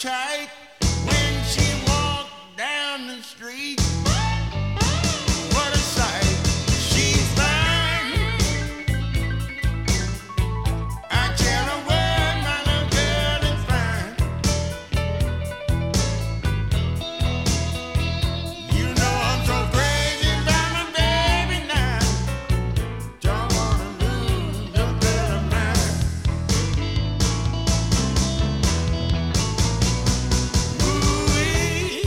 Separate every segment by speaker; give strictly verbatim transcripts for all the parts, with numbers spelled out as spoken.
Speaker 1: tight when she walked down the street. What a sight, she's fine. I tell her word, my little girl is fine. You know I'm so crazy about my baby now. Don't wanna lose the girl of mine. Ooh-wee,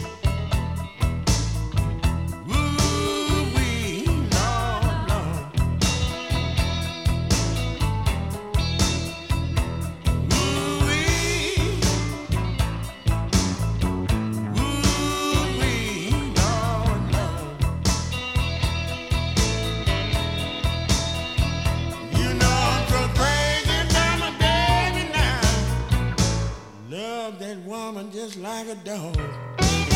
Speaker 1: ooh-wee, Lord, Lord. Ooh-wee, ooh-wee, Lord, Lord. You know I'm so crazy about my baby now. Love that woman just like a dog.